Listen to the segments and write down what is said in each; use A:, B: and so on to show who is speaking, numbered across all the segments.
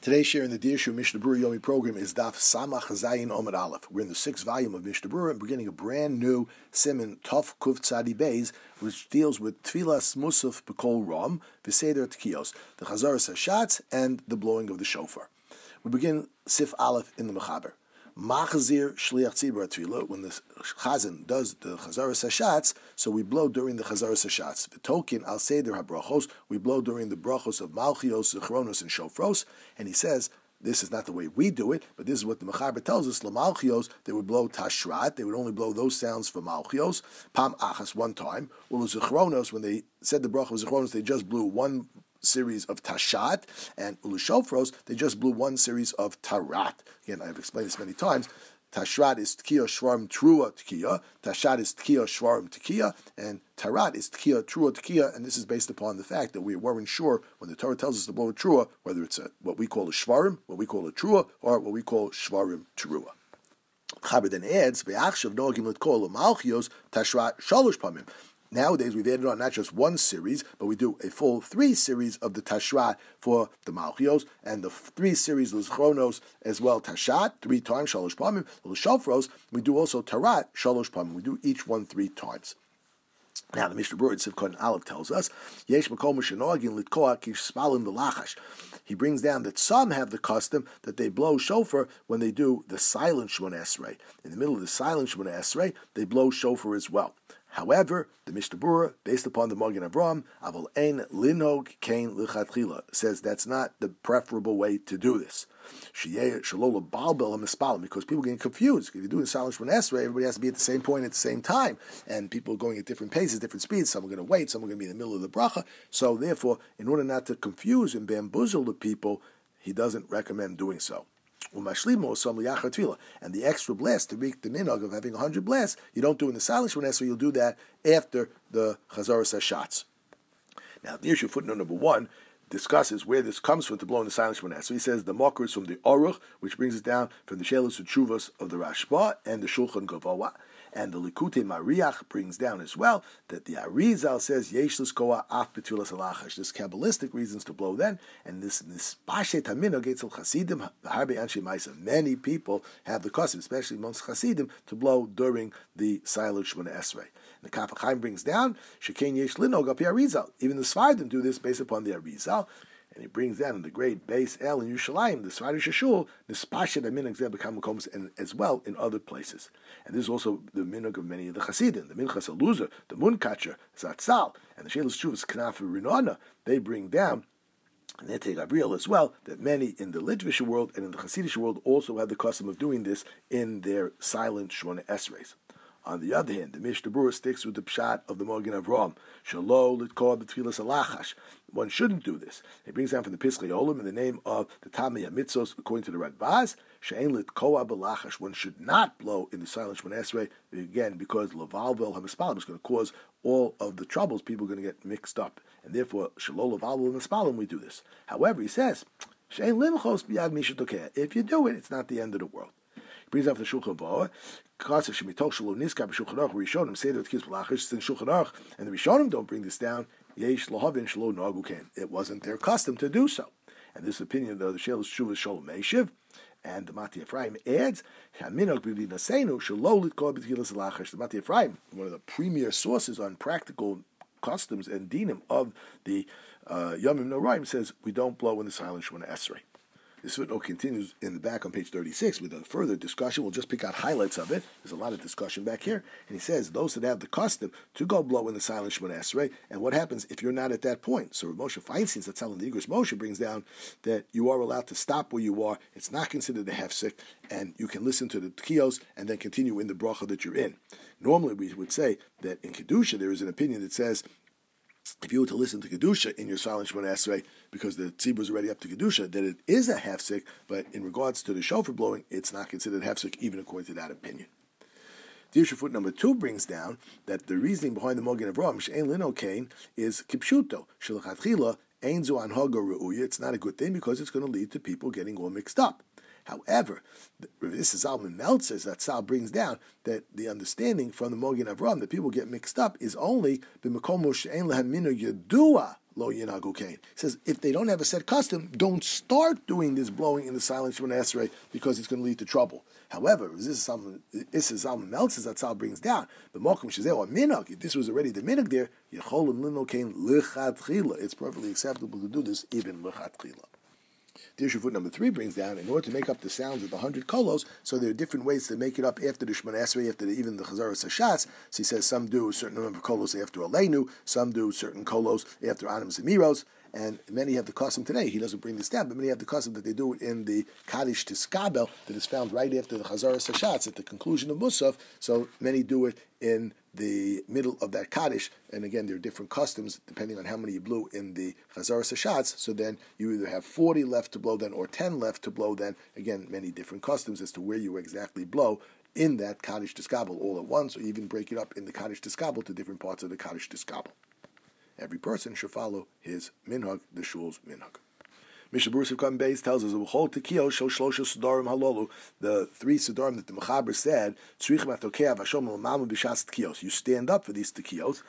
A: Today's share in the Dirshu Mishnah Berurah Yomi program is Daf Samach Zayin Omid Aleph. We're in the 6th volume of Mishnah Berurah and beginning a brand new Siman Tov Kuf Tzadi Beis, which deals with Tfilas Musaf B'Kol Ram, V'Seder Tkiyos, the Chazaras Hashatz, and the blowing of the shofar. We begin Sif Aleph in the Mechaber. Machzir Shliach Tzibur Tfilah, when the Chazan does the Chazaras Hashatz, so we blow during the Chazaras Hashatz. The token Al Seder HaBrachos, we blow during the Brachos of Malchios, Zichronos, and Shofros, and he says, this is not the way we do it, but this is what the Mechaber tells us. Lamalchios, they would blow Tashrat, they would only blow those sounds for Malchios, Pam Achas, one time. Well, Zichronos, when they said the Brach of Zichronos, they just blew one series of Tashat, and Ulushofros, they just blew one series of Tarat. Again, I've explained this many times. Tashrat is Tkiya Shvarim Trua Tkiya, Tashat is Tkiya Shvarim Tkiya, and Tarat is Tkiya Trua Tkiya, and this is based upon the fact that we weren't sure when the Torah tells us to blow a Trua, whether it's what we call a Shvarim, what we call a Trua, or what we call Shvarim Trua. Chaber then adds, Ve'achshav Nogim L'tkol Malchios Tashrat Shalosh Pamim. Nowadays, we've added on not just one series, but we do a full 3 series of the Tashrat for the Malchios, and the 3 series of the Chronos as well, Tashat, 3 times, Shalosh Pamim, the Shofros, we do also Tarat, Shalosh Pamim, we do each one 3 times. Now, the Mishnah Berurah Sivkot Aleph tells us, Yesh Makom Shenogin Litkoa Kishspalim the Lachash. He brings down that some have the custom that they blow shofar when they do the silent Shemona Esrei. In the middle of the silent Shemona Esrei, they blow shofar as well. However, the Mishnah Berurah, based upon the Magen Avraham, Aval Ein Linog Kain Lichatchila, says that's not the preferable way to do this. Shalola Balbel and Mispalim, because people get confused. If you do the silent Shemona Esrei, everybody has to be at the same point at the same time, and people are going at different paces, different speeds. Some are going to wait, some are going to be in the middle of the bracha. So, therefore, in order not to confuse and bamboozle the people, he doesn't recommend doing so. And the extra blast to make the minog of having 100 blasts, you don't do in the silent Shemona Esrei, you'll do that after the Chazaras Hashatz. Now, the issue footnote number 1 discusses where this comes from to blow in the silent Shemona Esrei. So he says the makor is from the Aruch, which brings it down from the Shelos Utshuvos of the Rashba and the Shulchan Gavoa. And the Likutei Mariach brings down as well that the Arizal says Yesh L'skoa Af B'Tfilas Halachash. There's Kabbalistic reasons to blow then, and this Pashet Hamino Getzel Chasidim Harbe Anshe Ma'isa. Many people have the custom, especially amongst Chasidim, to blow during the silent Shemona Esrei. The Kaf HaChaim brings down Shekain Yesh Linog Al Pi Arizal. Even the Sfardim do this based upon the Arizal. And he brings down in the great base El in Yerushalayim, the Sfardi Shashul, the Spashet and Minhag Zeh B'Kam and as well in other places. And this is also the minhag of many of the Hasidim, the Minchas Aluzer, the Munkacher, Zatzal, and the Shelos Shuvas Knaf Rinona. They bring down, and they take Gabriel as well, that many in the Litvish world and in the Hasidic world also have the custom of doing this in their silent Shemona Esreis. On the other hand, the Mishnah Berurah sticks with the pshat of the Magen Avraham. Shalo Litkoa B'Tfilas Halachash. One shouldn't do this. He brings down from the Piskei Olam in the name of the Tamei HaMitzos, according to the Radbaz, She'ein Litkoa B'Lachash. One should not blow in the silent Shemona Esrei, again, because Lavalvel HaMispalim is going to cause all of the troubles. People are going to get mixed up. And therefore, Shalo Lavalvel HaMispalim, we do this. However, he says, She'ein Limchos B'Yad Mishatokeh. If you do it, it's not the end of the world. Brings up the Shulchan Aruch, since Shulchan Aruch and the Rishonim don't bring this down, it wasn't their custom to do so. And this opinion of the Shelos Shuvas Sholem Meishiv, and the Mati Ephraim adds, the Mati Ephraim, one of the premier sources on practical customs and dinim of the Yomim Noraim, says we don't blow in the silent Shemona Esrei. This footnote continues in the back on page 36 with a further discussion. We'll just pick out highlights of it. There's a lot of discussion back here. And he says, those that have the custom to go blow in the silent Shemona Esrei, and what happens if you're not at that point? So Moshe Feinstein, that's telling the Igros Moshe, brings down that you are allowed to stop where you are. It's not considered a hefsek, and you can listen to the tkiyos and then continue in the bracha that you're in. Normally we would say that in Kedusha there is an opinion that says, if you were to listen to Kedusha in your silent Shemona Esrei, because the tzibur is already up to Kedusha, that it is a hefsek, but in regards to the shofar blowing, it's not considered hefsek, even according to that opinion. Dirshu foot number 2 brings down that the reasoning behind the Magen Avraham, She'ein Lino Kain, is Kipshuto. Shelachatchila, Ein Zu Anhaga Re'uya. It's not a good thing because it's going to lead to people getting all mixed up. However, this is Zalman Meltzer's that Sal brings down that the understanding from the Mogen Avram that people get mixed up is only b'makom she'en lehem minhag yedua lo yenagu kain. He says if they don't have a set custom, don't start doing this blowing in the silent Shemona Esrei because it's going to lead to trouble. However, this is Zalman Meltzer's that Sal brings down. But Mokum Shezeh or minhag, if this was already the minhag there, yecholim lino kain lichatchila. It's perfectly acceptable to do this even lichatchila. The issue foot number 3 brings down, in order to make up the sounds of the 100 kolos, so there are different ways to make it up after the Shemona Esrei, after even the Chazaras Hashatz. So he says some do a certain number of kolos after Aleinu, some do certain kolos after Anim Zemiros, and many have the custom today. He doesn't bring this down, but many have the custom that they do it in the Kaddish Tiskabel that is found right after the Chazaras Hashatz at the conclusion of Musaf. So many do it in the middle of that Kaddish, and again, there are different customs depending on how many you blew in the Chazaras Hashatz. So then you either have 40 left to blow then, or 10 left to blow then. Again, many different customs as to where you exactly blow in that Kaddish Tiskabel all at once, or even break it up in the Kaddish Tiskabel to different parts of the Kaddish Tiskabel. Every person should follow his minhag, the shul's minhag. Mishnah Berurah Sivkatan Beis tells us the 3 sedarim that the Mechaber said, you stand up for these tekiyos.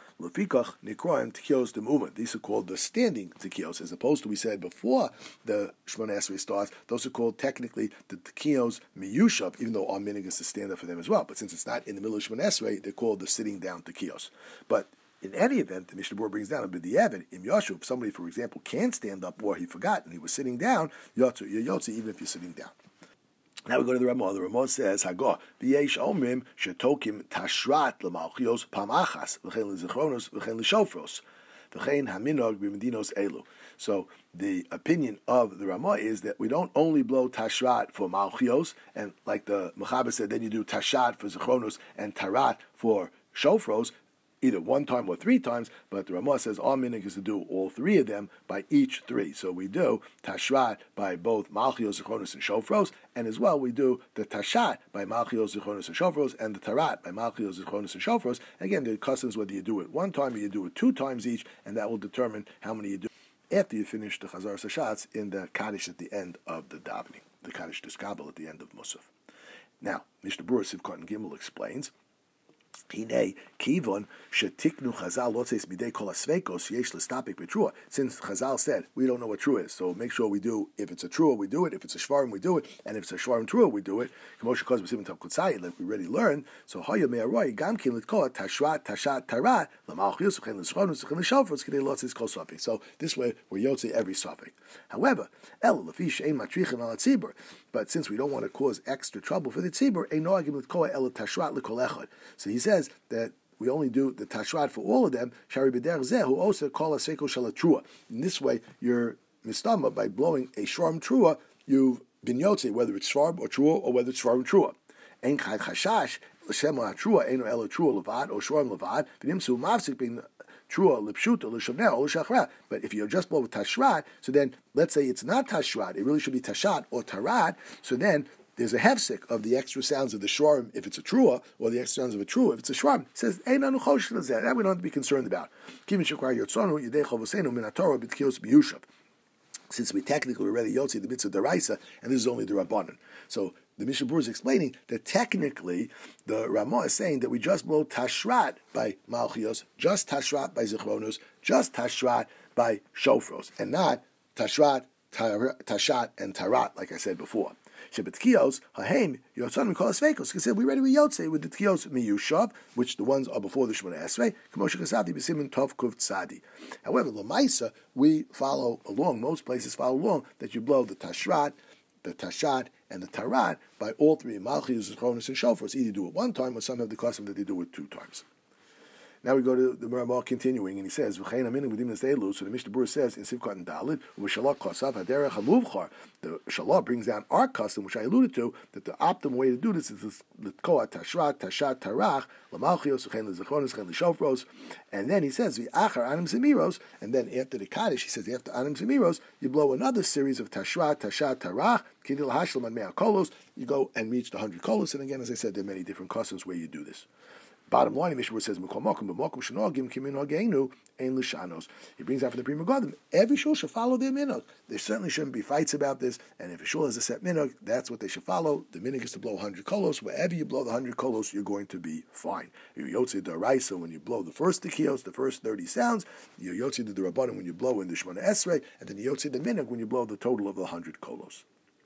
A: These are called the standing tekiyos, as opposed to, we said before the Shemona Esrei starts, those are called technically the tekiyos miyushav, even though our minhag is to stand up for them as well. But since it's not in the middle of Shemona Esrei, they're called the sitting down tekiyos. But in any event, the Mishnah Berurah brings down a b'di'evid, im Yoshu, if somebody, for example, can't stand up or he forgot and he was sitting down, yotzu, you're yotzi even if you're sitting down. Now we go to the Ramah. The Ramah says, Hagah, v'yesh omrim shetokim tashrat l'malchios pam achas, v'chein l'zichronos, v'chein l'shofros, v'chein haminog b'medinos elu. So the opinion of the Ramah is that we don't only blow tashrat for malchios, and like the Mechaber said, then you do tashat for zichronos and tarat for shofros, either 1 time or 3 times, but the Ramah says our minhag is to do all 3 of them by each 3. So we do tashrat by both malchios, zichronos, and shofros, and as well we do the tashat by malchios, zichronos, and shofros, and the tarat by malchios, zichronos, and shofros. Again, the customs whether you do it 1 time or you do it 2 times each, and that will determine how many you do after you finish the Chazaras Hashatz in the Kaddish at the end of the davening, the Kaddish Tiskabel at the end of Musaf. Now, Mishnah Berurah Sivkatan Gimel explains, Hine kivon shetiknu Chazal lotzes midei kol asveikos yesh l'stapik b'trua. Since Chazal said we don't know what trua is, so make sure we do. If it's a trua, we do it. If it's a shvarim, we do it. And if it's a shvarim trua, we do it. K'moshe kos b'sivim tav kutzai, like we already learned. So haya me'aroi gam kin l'tkol tashrat tashat tarat l'malchius v'chein l'schonus v'chein l'shofros k'dei lotzes kol sofik. So this way we're yotzei every sofik. However, el lefish ein matrichen al tzibur. But since we don't want to cause extra trouble for the tzibur, ein noagim l'tkol el tashrat l'kol echad. So he says that we only do the tashrat for all of them. Shari b'der zeh who also call a seiko shalatrua. In this way, you're mistama by blowing a shvarm trua. You've been yotze whether it's shvarm or trua or whether it's shvarm trua. Ein chad chashash l'shema trua ein elo trua levad or shvarm levad. V'nimsu mafsik being trua l'pshuta l'shavneh or l'shachra. But if you just blow with tashrat, so then let's say it's not tashrat, it really should be tashat or tarat. So then there's a hefsek of the extra sounds of the shvarim if it's a trua, or the extra sounds of a trua if it's a shvarim. It says, that we don't have to be concerned about. Since we technically already yotzi the mitzvah deraisa, and this is only the rabbanon. So the Mishnah Berurah is explaining that technically the Ramah is saying that we just blow tashrat by malchios, just tashrat by zichronos, just tashrat by shofros, and not tashrat, tashat, and tarat, like I said before. Shebetkiyos, haheim, yotzon mikol asveikos. He said we already yotze with the tkiyos miyushav, which the ones are before the Shemona Esrei. K'moshe kasati b'simin tov kuv tzadi. However, l'maisa we follow along. Most places follow along that you blow the tashrat, the tashat, and the tarat by all 3 malchus, zichronos, and shofars. Either do it 1 time, or some have the custom that they do it 2 times. Now we go to the Ramah continuing, and he says, so the Mishnah Berurah says in Sivkatan Dalid, the Shalah brings down our custom, which I alluded to, that the optimal way to do this is l'tkoa tashrat, tashat, tarach, l'malchios, v'chein l'zichronos, v'chein l'shofros, and then he says, v'achar anim zemiros, and then after the Kaddish, he says, after anim zemiros, you blow another series of tashrat, tashat, tarach, kidil hashlam and mea kolos, you go and reach the 100 kolos, and again, as I said, there are many different customs where you do this. Bottom line, Mishnah says, he brings out from the Pri Megadim, every shul should follow their minhag. There certainly shouldn't be fights about this, and if a shul has a set minhag, that's what they should follow. The minhag is to blow 100 kolos. Wherever you blow the 100 kolos, you're going to be fine. You're Yotze D'Oraisa when you blow the first tikiyos, the first 30 sounds. You're Yotze D'Rabbanan when you blow in the Shemona Esrei, and then you're Yotze the minhag when you blow the total of the 100 kolos.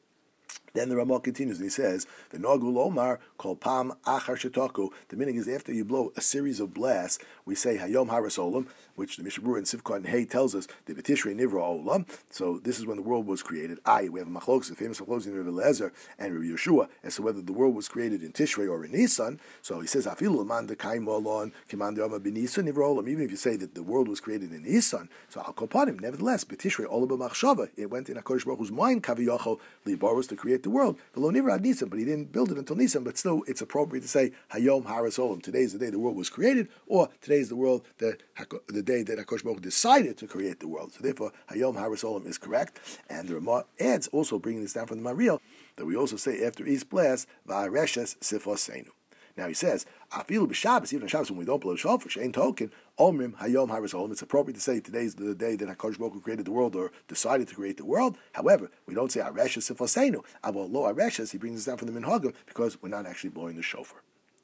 A: Then the Ramah continues and he says, "The Nagul Omar kol pam achar shetaku." The meaning is after you blow a series of blasts, we say Hayom Haras Olam, which the Mishnah Berurah in Sivkot and Hay tells us the B'Tishrei Nivra Olam. So this is when the world was created. We have a machlokes, the famous machlokes in Rabbi Eliezer and Rabbi Yeshua, as to whether the world was created in Tishrei or in Nisan. So he says, "Afilu l'man dekayim olon kiman de'ama b'Nisan Nivra Olam." Even if you say that the world was created in Nisan, so al kopanim, nevertheless, B'Tishrei Olam b'machshava, it went in HaKadosh Baruch Hu's mind, kaviyachol libaros, to create the world. V'lo nivra ad Nisan, but he didn't build it until Nisan. But still, it's appropriate to say Hayom Haras Olam. Today is the day the world was created, or today is the world the day that HaKadosh Baruch Hu decided to create the world. So therefore, Hayom Haras Olam is correct. And the Ramah adds, also bringing this down from the Mariel, that we also say after each blast, Va'areshes Sifoseinu. Now he says, Afilu b'Shabbos, even on Shabbos when we don't blow the shofar, she'ein token, Omrim Hayom Haras Olam. It's appropriate to say today is the day that HaKadosh Baruch Hu created the world or decided to create the world. However, we don't say Areshes Sifoseinu. Avo lo Areshes, he brings us down from the Minhagim because we're not actually blowing the shofar.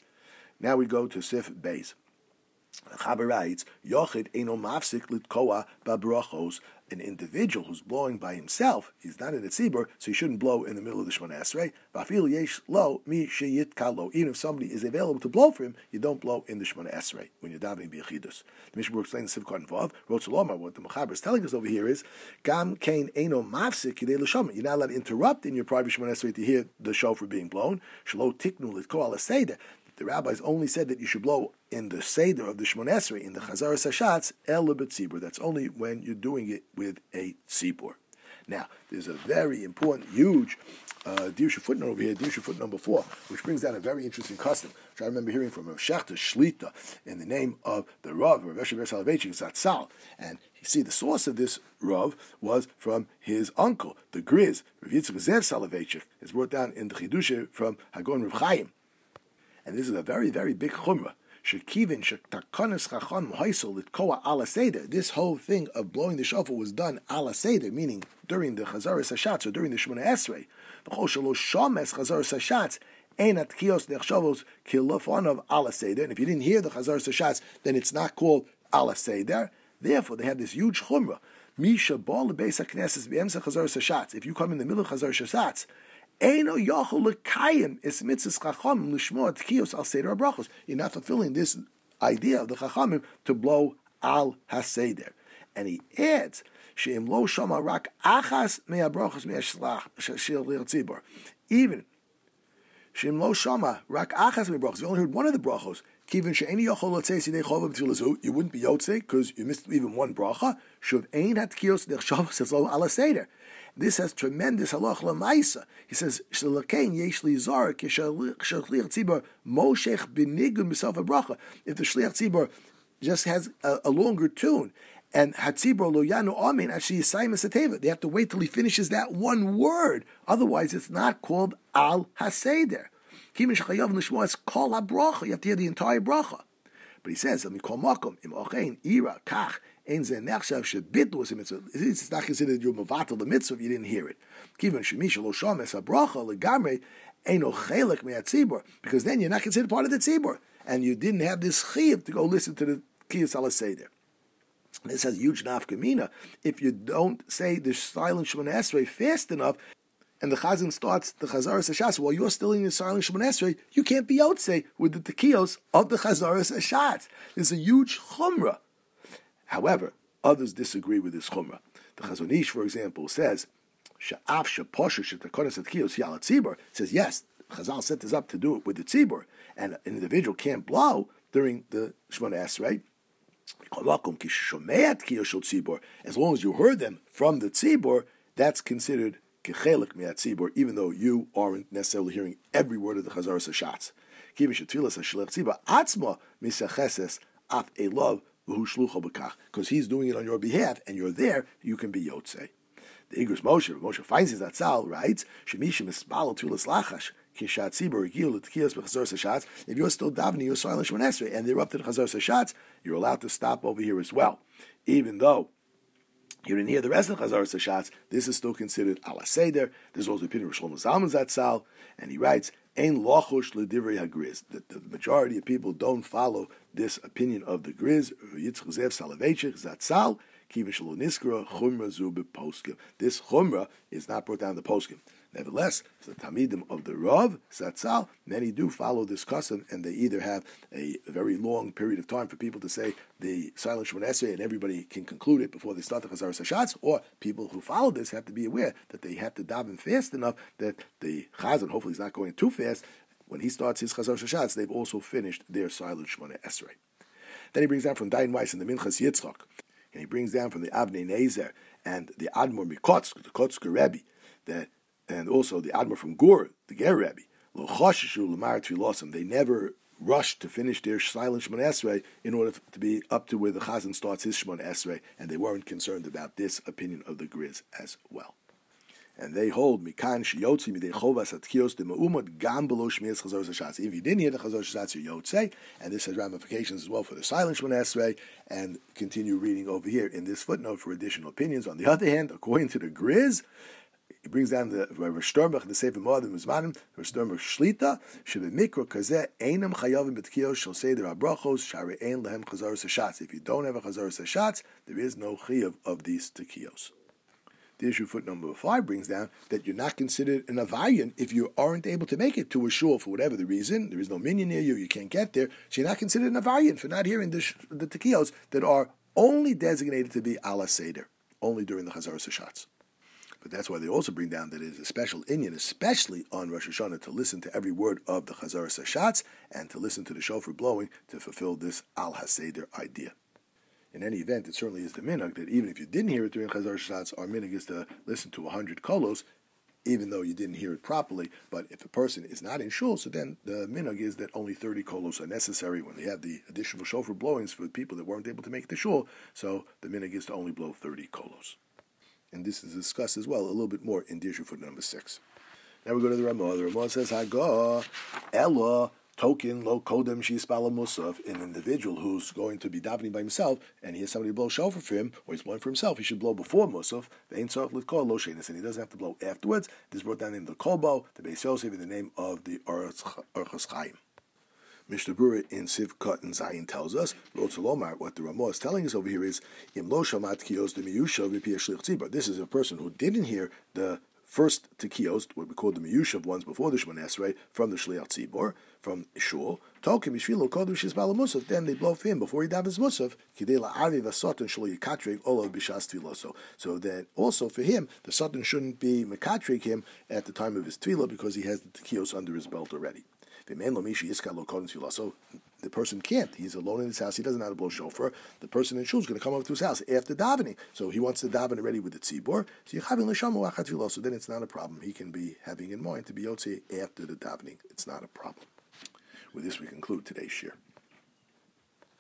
A: Now we go to Sif Beis. Chaber writes, Yochid eino mafsik litkoa babrachos. An individual who's blowing by himself, he's not in a tzibur, so he shouldn't blow in the middle of the Shemona Esrei. V'afil yesh lo mi sheyit kalo. Even if somebody is available to blow for him, you don't blow in the Shemona Esrei when you're davening b'yechidus. The Mishnah Berurah explains Sivkot and Vav. Wrote Salomar. What the Mechaber is telling us over here is, Gam kain eino mafsik kidei l'shama. You're not allowed to interrupt in your private Shemona Esrei to hear the shofar being blown. Shelo tiknu litko ala seder. The rabbis only said that you should blow in the Seder of the Shemona Esrei, in the Chazaras Hashatz, El B'Tzibur. That's only when you're doing it with a tzibur. Now, there's a very important, huge Dirshu footnote over here, Dirshu footnote number 4, which brings down a very interesting custom, which I remember hearing from Rav Shachta Shlita in the name of the Rav Esher Ber Soloveitchik Zatzal. And you see, the source of this Rav was from his uncle, the Griz, Rav Yitzchak Zev Soloveitchik. It's brought down in the Chidusha from Hagon Rav Chaim. And this is a very, very big chumrah. This whole thing of blowing the shofar was done ala seder, meaning during the Chazaras Hashatz or during the Shemona Esrei. And if you didn't hear the Chazaras Hashatz, then it's not called ala seder. Therefore, they had this huge chumrah. If you come in the middle of Chazaras Hashatz, you're not fulfilling this idea of the Chachamim to blow al haseder. And he adds, even Shem lo shama rak achas mebrachos. You only heard one of the brachos. Kivin she'eni yochol lotzei sidei chova b'tfilazu. You wouldn't be yotzei because you missed even one bracha. Shuv ein hatkiyos nechshavos etzlo ala seder. This has tremendous halach lemaisa. He says shlakain yesh li zar k'shaliach tzibur moshech b'nigun b'self a bracha. If the shliach tzibur just has a longer tune, and hatzibur lo yanu amin actually yisayim esateva, they have to wait till he finishes that one word. Otherwise, it's not called al haseder. Kimin shechayav l'shmo es kol habracha. You have to hear the entire bracha. But he says, "Let me call makom im ochein ira kach ein ze nechshav shebitlu es mitzvah." It's not considered you mevatel the mitzvah if you didn't hear it. Kimin shemish lo sham es habracha legamrei eino chelek me'atzibur, because then you're not considered part of the tzibur, and you didn't have this chiyuv to go listen to the kiyas al seder. This has huge nafkamina. If you don't say the silent Shemona Esrei fast enough, and the Chazan starts the Chazaras Hashatz while you're still in the silent Shemona Esrei, you can't be yotzei with the tekiyos of the Chazaras Hashatz. There's a huge chumrah. However, others disagree with this chumrah. The Chazon Ish, for example, says, "Sha'af sheposher shetakonas tekiyos yal tzibur." Says yes, Chazal set this up to do it with the tzibur, and an individual can't blow during the Shemona Esrei. As long as you heard them from the tzibur, that's considered kechelik me'at tzibur, even though you aren't necessarily hearing every word of the Chazaras Hashatz. Because he's doing it on your behalf, and you're there, you can be yotzei. The Igros Moshe finds his Atzal writes, "Shemishim espalo tulas lachash Kishat Tzibur Gil Tkiyos B'Chazor Sashatz. If you're still davening, you're silent Shemon Esrei, and they're up to the Chazor Sashatz, you're allowed to stop over here as well, even though you didn't hear the rest of the Chazor Sashatz. This is still considered ala seder. There's also the opinion of Shlomo Zalman Zatzal, and he writes, "Ein lochush l'divrei hagriz." That the majority of people don't follow this opinion of the Griz. Yitzchak Zev Soloveitchik Zatzal. This chumrah is not brought down in the poskim. Nevertheless, the Talmidim of the Rav, Zatzal, many do follow this custom, and they either have a very long period of time for people to say the silent Shemon Esrei, and everybody can conclude it before they start the Chazar Sashatz, or people who follow this have to be aware that they have to daven fast enough that the Chazan, hopefully, is not going too fast. When he starts his Chazar Sashatz, they've also finished their silent Shemon Esrei. Then he brings down from Dayan Weiss in the Minchas Yitzchak, and he brings down from the Avnei Nezer and the Admor Mikotsk, the Kotsker Rebbe, and also the Admor from Gur, the Ger Rebbe, they never rushed to finish their silent Shemon Esrei in order to be up to where the Chazan starts his Shemon Esrei, and they weren't concerned about this opinion of the Griz as well. And they hold mikan sheyotzi midei chovas atkios de meumot gam below shmiras chazor sashatz. If you didn't hear the chazor sashatz, you yotzei, and this has ramifications as well for the silent Shemon Esrei. And continue reading over here in this footnote for additional opinions. On the other hand, according to the Griz, he brings down the Rosh Sternbach, the Sefer Moadim Mizmanim, Rosh Sternbach Shlita, Shebemikro Kazeh Einam Chayavim B'Tkiyos Shel Seder HaBrachos Shari Ein Lehem Chazor Sashatz. If you don't have a Chazor Sashatz, there is no Chayav of these Tekiyos. The issue footnote number 5 brings down that you're not considered an Avayan if you aren't able to make it to a shul for whatever the reason. There is no minyan near you, you can't get there. So you're not considered an Avayan for not hearing the Tekiyos that are only designated to be ala seder, only during the Chazar Sashatz. But that's why they also bring down that it is a special inyan, especially on Rosh Hashanah, to listen to every word of the Chazar Sashatz and to listen to the shofar blowing to fulfill this al haseder idea. In any event, it certainly is the minhag that even if you didn't hear it during Chazar Sashatz, our minhag is to listen to 100 kolos, even though you didn't hear it properly. But if a person is not in shul, so then the minhag is that only 30 kolos are necessary when they have the additional shofar blowings for people that weren't able to make the shul. So the minhag is to only blow 30 kolos. And this is discussed as well a little bit more in Dirshu footnote number 6. Now we go to the Ramah. The Ramah says, Haga, Ella, token, lo kodem shispala musaf, an individual who's going to be davening by himself, and he has somebody to blow shofar for him, or he's blowing for himself, he should blow before musaf, the ain't tzarich litkol lo shenis, and he doesn't have to blow afterwards. This is brought down in the Kolbo, the Beis Yosef, in the name of the Orchos Chaim. Mishnah Berurah in Sivkot and Zayin tells us, what the Ramah is telling us over here is, Im lo shamat kiyos de miyushav v'pi shlich tzibur. This is a person who didn't hear the first tekiyos, what we call the miyushav ones before the Shemon Esrei, from the shliach tzibur, from shul. Tokim yishvilo kodem shizbala musaf. Then they blow for him before he davens musaf. Kidei la'avi v'satan shlo yikatrig olav b'shas tfiloso. So then also for him, the satan shouldn't be mekatrig him at the time of his tefillah because he has the tekiyos under his belt already. So the person can't. He's alone in his house. He doesn't know how to blow shofar. The person in shul is going to come over to his house after davening. So he wants to daven already with the tzibor. So then it's not a problem. He can be having in mind to be yotze after the davening. It's not a problem. With this, we conclude today's shir.